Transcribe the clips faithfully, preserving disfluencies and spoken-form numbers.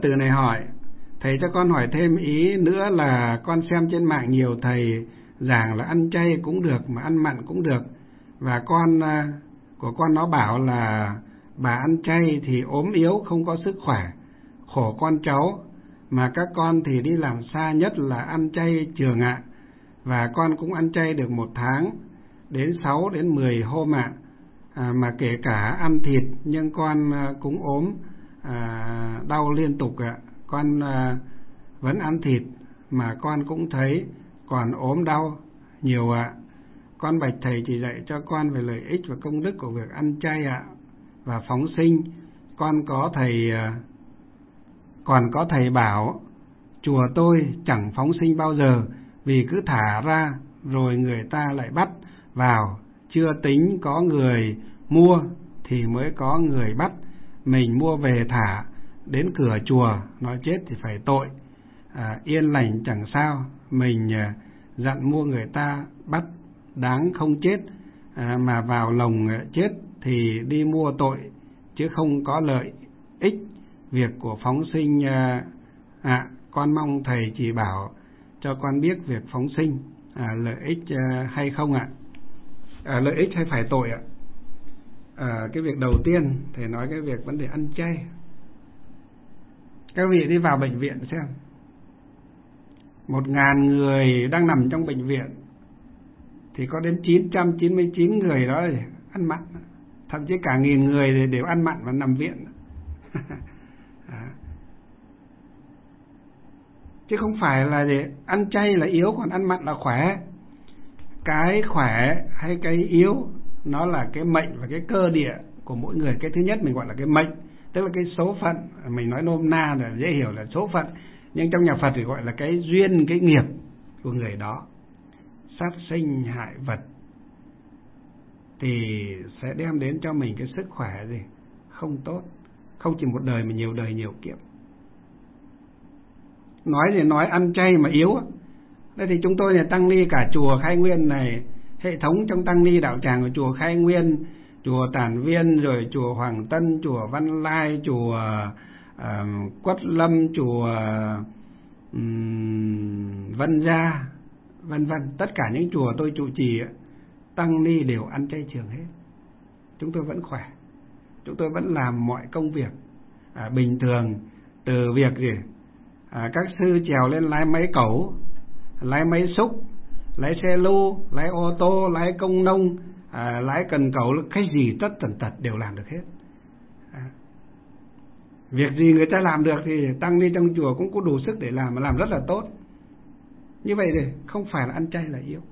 tử này hỏi: thầy cho con hỏi thêm ý nữa là con xem trên mạng nhiều thầy giảng là ăn chay cũng được mà ăn mặn cũng được, và con của con nó bảo là bà ăn chay thì ốm yếu không có sức khỏe, khổ con cháu, mà các con thì đi làm xa nhất là ăn chay trường ạ. Và con cũng ăn chay được một tháng đến sáu đến mười hôm ạ. À, mà kể cả ăn thịt nhưng con cũng ốm à, đau liên tục ạ. Con à, vẫn ăn thịt mà con cũng thấy còn ốm đau nhiều ạ. Con bạch thầy chỉ dạy cho con về lợi ích và công đức của việc ăn chay ạ, và phóng sinh. Con có thầy còn có thầy bảo chùa tôi chẳng phóng sinh bao giờ, vì cứ thả ra rồi người ta lại bắt vào, chưa tính có người mua thì mới có người bắt. Mình mua về thả đến cửa chùa, nó chết thì phải tội. À, yên lành chẳng sao, mình à, dặn mua người ta bắt đáng không chết, à, mà vào lồng chết thì đi mua tội, chứ không có lợi ích việc của phóng sinh. À, à, con mong thầy chỉ bảo cho con biết việc phóng sinh à, lợi ích à, hay không ạ? À, lợi ích hay phải tội ạ? À, cái việc đầu tiên thầy nói cái việc vấn đề ăn chay. Các vị đi vào bệnh viện xem, một ngàn người đang nằm trong bệnh viện thì có đến chín trăm chín mươi chín người đó ăn mặn, thậm chí cả nghìn người đều ăn mặn và nằm viện. À. Chứ không phải là gì ăn chay là yếu còn ăn mặn là khỏe. Cái khỏe hay cái yếu nó là cái mệnh và cái cơ địa của mỗi người. Cái thứ nhất mình gọi là cái mệnh, tức là cái số phận, mình nói nôm na là dễ hiểu là số phận, nhưng trong nhà Phật thì gọi là cái duyên, cái nghiệp của người đó. Sát sinh hại vật thì sẽ đem đến cho mình cái sức khỏe gì không tốt, không chỉ một đời mà nhiều đời nhiều kiếp. Nói thì nói ăn chay mà yếu. Đây thì chúng tôi là tăng ni cả chùa Khai Nguyên này, hệ thống trong tăng ni đạo tràng của chùa Khai Nguyên, chùa Tản Viên, rồi chùa Hoàng Tân, chùa Văn Lai, chùa uh, Quất Lâm, chùa um, Vân Gia, vân vân. Tất cả những chùa tôi trụ trì, tăng ni đều ăn chay trường hết. Chúng tôi vẫn khỏe, chúng tôi vẫn làm mọi công việc à, bình thường. Từ việc gì à, các sư trèo lên lái máy cẩu, lái máy xúc, lái xe lu, lái ô tô, lái công nông, à, lái cần cẩu, cái gì tất tần tật đều làm được hết. À, việc gì người ta làm được thì tăng ni trong chùa cũng có đủ sức để làm, mà làm rất là tốt. Như vậy thì không phải là ăn chay là yếu.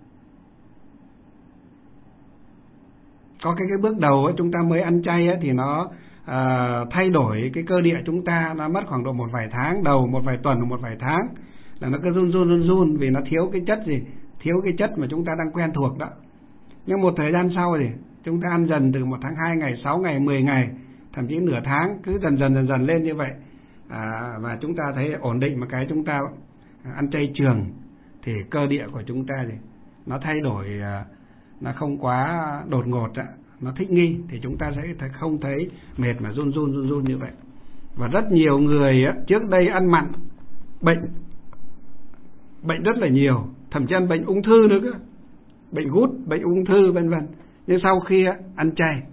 Có cái, cái bước đầu ấy, chúng ta mới ăn chay ấy, thì nó à, thay đổi cái cơ địa chúng ta, nó mất khoảng độ một vài tháng đầu, một vài tuần, một vài tháng là nó cứ run run run run, vì nó thiếu cái chất gì, thiếu cái chất mà chúng ta đang quen thuộc đó. Nhưng một thời gian sau thì chúng ta ăn dần, từ một tháng, hai ngày, sáu ngày, mười ngày, thậm chí nửa tháng, cứ dần dần dần dần lên như vậy. À, và chúng ta thấy ổn định một cái chúng ta ăn chay trường thì cơ địa của chúng ta thì nó thay đổi, nó không quá đột ngột, nó thích nghi, thì chúng ta sẽ không thấy mệt mà run run run run như vậy. Và rất nhiều người trước đây ăn mặn bệnh bệnh rất là nhiều, thậm chí ăn bệnh ung thư nữa cơ, bệnh gút, bệnh ung thư vân vân. Nhưng sau khi ăn chay,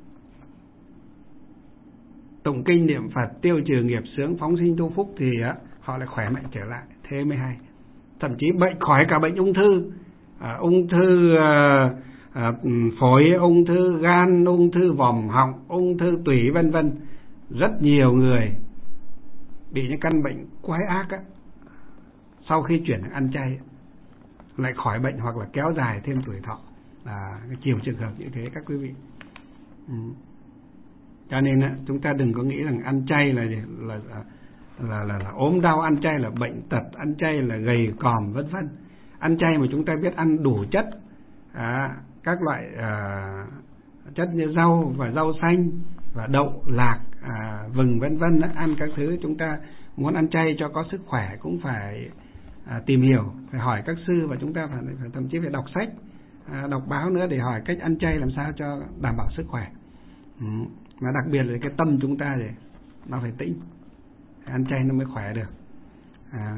tụng kinh niệm Phật, tiêu trừ nghiệp chướng, phóng sinh tu phúc thì họ lại khỏe mạnh trở lại, thế mới hay. Thậm chí bệnh khỏi cả bệnh ung thư, à, ung thư à, à, phổi, ung thư gan, ung thư vòm họng, ung thư tủy vân vân. Rất nhiều người bị những căn bệnh quái ác á, sau khi chuyển ăn chay lại khỏi bệnh hoặc là kéo dài thêm tuổi thọ. À, nhiều trường hợp như thế các quý vị. Ừ. Cho nên á, chúng ta đừng có nghĩ rằng ăn chay là là là là, là, là ốm đau, ăn chay là bệnh tật, ăn chay là gầy còm vân vân. Ăn chay mà chúng ta biết ăn đủ chất, à, các loại à, chất như rau và rau xanh và đậu, lạc, à, vừng vân vân, ăn các thứ. Chúng ta muốn ăn chay cho có sức khỏe cũng phải à, tìm hiểu, phải hỏi các sư, và chúng ta phải, phải thậm chí phải đọc sách, à, đọc báo nữa để hỏi cách ăn chay làm sao cho đảm bảo sức khỏe. Ừ. Mà đặc biệt là cái tâm chúng ta thì nó phải tĩnh. ăn chay nó mới khỏe được. À,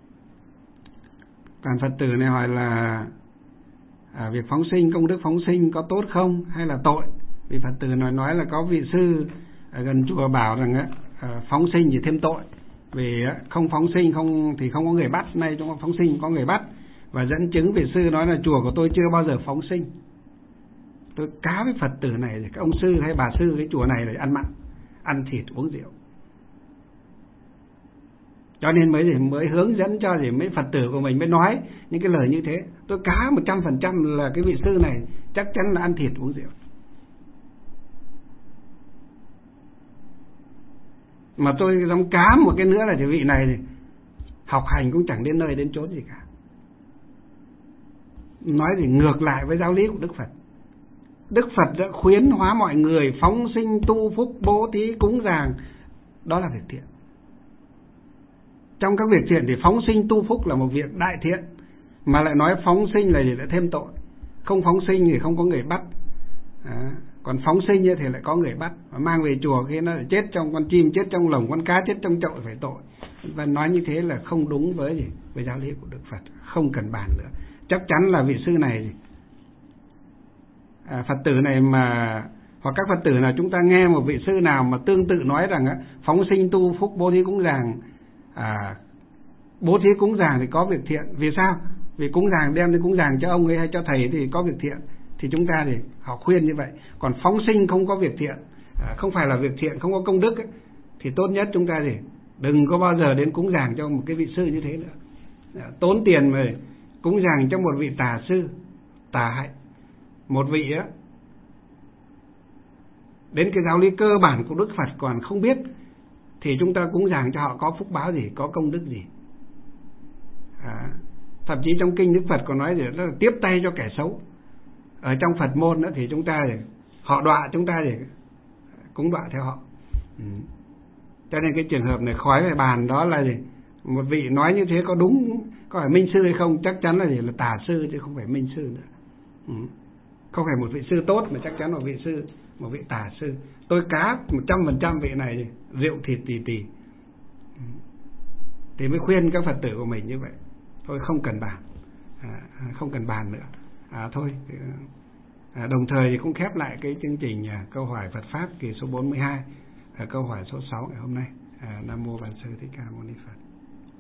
còn Phật tử này hỏi là à, việc phóng sinh, công đức phóng sinh có tốt không hay là tội? Vì Phật tử nói nói là có vị sư ở gần chùa bảo rằng á, phóng sinh thì thêm tội, vì không phóng sinh không thì không có người bắt, nay chúng ta phóng sinh có người bắt, và dẫn chứng vị sư nói là chùa của tôi chưa bao giờ phóng sinh. Tôi cá với Phật tử này, các ông sư hay bà sư cái chùa này là ăn mặn, ăn thịt uống rượu, cho nên mới mới hướng dẫn cho gì mấy Phật tử của mình mới nói những cái lời như thế. Tôi cá một trăm phần trăm là cái vị sư này chắc chắn là ăn thịt uống rượu. Mà tôi dám cá một cái nữa là cái vị này thì học hành cũng chẳng đến nơi đến chốn gì cả. Nói thì ngược lại với giáo lý của Đức Phật. Đức Phật đã khuyến hóa mọi người phóng sinh, tu phúc, bố thí, cúng dường, đó là việc thiện. Trong các việc thiện thì phóng sinh tu phúc là một việc đại thiện, mà lại nói phóng sinh là thì lại thêm tội. Không phóng sinh thì không có người bắt, à, còn phóng sinh thì lại có người bắt, và mang về chùa khi nó chết trong con chim, chết trong lồng, con cá chết trong chậu phải tội. Và nói như thế là không đúng với gì với giáo lý của Đức Phật, không cần bàn nữa. Chắc chắn là vị sư này, à, Phật tử này mà, hoặc các Phật tử nào chúng ta nghe một vị sư nào mà tương tự nói rằng á, phóng sinh tu phúc bố thí cúng dường, à, bố thí cúng dường thì có việc thiện. Vì sao? Vì cúng dường đem đến cúng dường cho ông ấy hay cho thầy thì có việc thiện, thì chúng ta thì họ khuyên như vậy. Còn phóng sinh không có việc thiện, à, không phải là việc thiện, không có công đức ấy, thì tốt nhất chúng ta thì đừng có bao giờ đến cúng dường cho một cái vị sư như thế nữa. À, tốn tiền mà cúng dường cho một vị tà sư, tà hạnh, một vị á đến cái giáo lý cơ bản của Đức Phật còn không biết, thì chúng ta cúng dường cho họ có phúc báo gì, có công đức gì. À, thậm chí trong kinh Đức Phật còn nói gì đó là tiếp tay cho kẻ xấu. Ở trong Phật môn đó thì chúng ta thì họ đọa chúng ta thì cũng đọa theo họ. Ừ. Cho nên cái trường hợp này khói về bàn đó là gì? Một vị nói như thế có đúng, có phải minh sư hay không? Chắc chắn là gì? Là tà sư chứ không phải minh sư nữa. Ừ. Không phải một vị sư tốt mà chắc chắn là một vị sư, một vị tà sư. Tôi cá một trăm phần trăm vị này gì? Rượu thịt tì tì. Ừ. Thì mới khuyên các Phật tử của mình như vậy. Thôi không cần bàn, à, không cần bàn nữa. À, thôi. À, đồng thời thì cũng khép lại cái chương trình à, câu hỏi Phật Pháp kỳ số bốn mươi hai, à, câu hỏi số sáu ngày hôm nay. À, Nam Mô Bổn Sư Thích Ca Mâu Ni Phật.